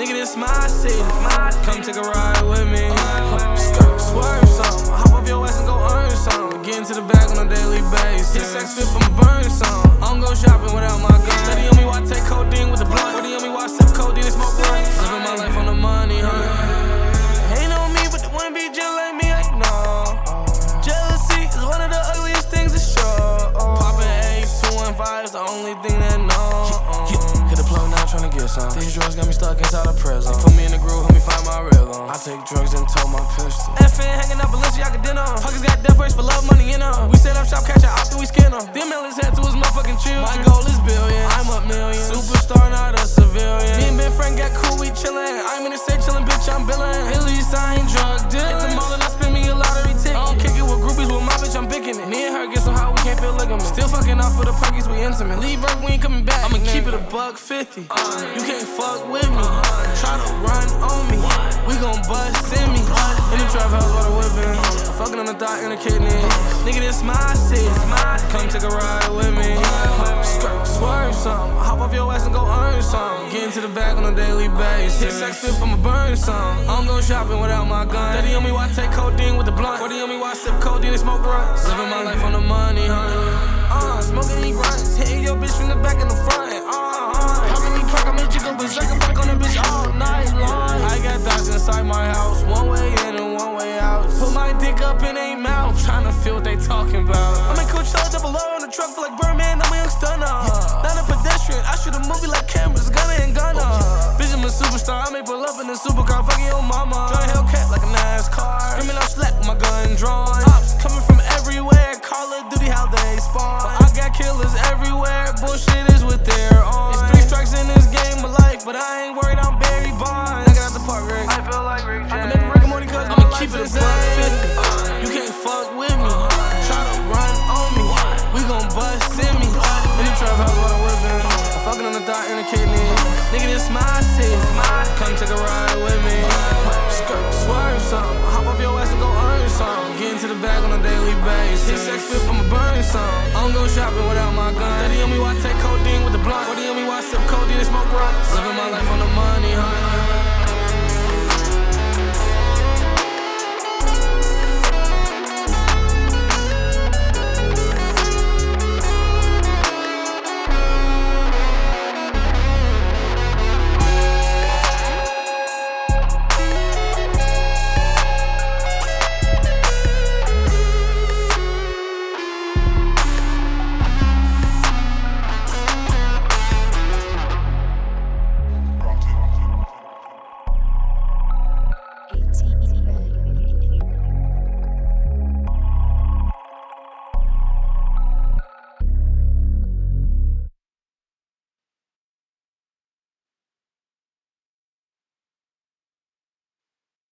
Nigga, this my city. Come take a ride with me. Skirt, swerve something. Hop off your ass and go earn something. Get into the bag on a daily basis. Hit sex flip, I'ma burn some. I don't go shopping without my gun. Study on me while I take codeine with the blunt. 40 on me while I sip codeine and smoke blunts. Living my life on the money, huh? Ain't on me, but they wanna be just like me, I know. Jealousy is one of the ugliest things to show. Poppin' A215 is the only thing that know. Hit the plug now, tryna get some. These drugs got me stuck inside a prison. They put me in the groove, help me find my rhythm. I take drugs and tow my pistol. FN hanging up Balenciaga dinner. Pockets got death race for love, money in them. We set up shop, catch it after we skin them. Them his head to his motherfucking children. My goal is billions, I'm up millions. Superstar, not a civilian. Me and Ben Frank got cool, we chillin'. I'm in the state chillin', bitch, I'm billin'. At least I ain't drug dealin'. Hit the mall and I spend me a lottery ticket. I don't kick it with groupies, with my bitch, I'm picking it. Me and her get so hot, we can't feel ligaments. Still fucking off for the punkies, we intimate. Leave work, we ain't coming back. I'ma keep it $150. You can't fuck with me. Try to run on me. We gon' bust in me. In the trap house, water whipping. I'm fucking on the thought in the kidney. Nigga, this my city. Come take a ride with me. Skirt, swerve something. Hop off your ass and go earn something. Get into the bag on a daily basis. Hit sex flip, I'ma burn some. I don't go shopping without my gun. 30 on me while I take codeine with the blunt. 40 on me while I sip codeine and smoke blunts. Living my life on the money, huh? Smoking these grunts. Hitting your bitch from the back and the front. Popping me perk, I'm a go berserk. I'm fuck on the bitch all night long. I got thoughts inside my house. One way in and one way out. Put my dick up in their mouth. Tryna feel what they talking about. I'm in Coachella, double R on the truck for like Birdman. I'm a young stunner. Not a pedestrian. I shoot a movie like cameras, gunner and gunner. Bitch, I'm a superstar. I may pull up in a supercar. Fucking your mama. Join Hellcat like a NASCAR. Screaming out slap with my gun drawn. Ops coming from everywhere. Call of Duty how they spawn. I got killers everywhere. Bullshit is what they're on. It's 3 strikes in this game of life, but I ain't worried. I'm Barry Bonds. Knock it out the park, Rick. I feel like Rick James. I'm Rick and Morty cause I'ma keep it $150. You can't fuck with me. Try to run on me. We gon' bust in me. In the trap house, water whipping. I'm fucking on the thought in the kidney. Nigga, this my city. Come take a ride with me. Skirt, swerve something. Hop off your ass and go earn something. Get into the bag on a daily basis.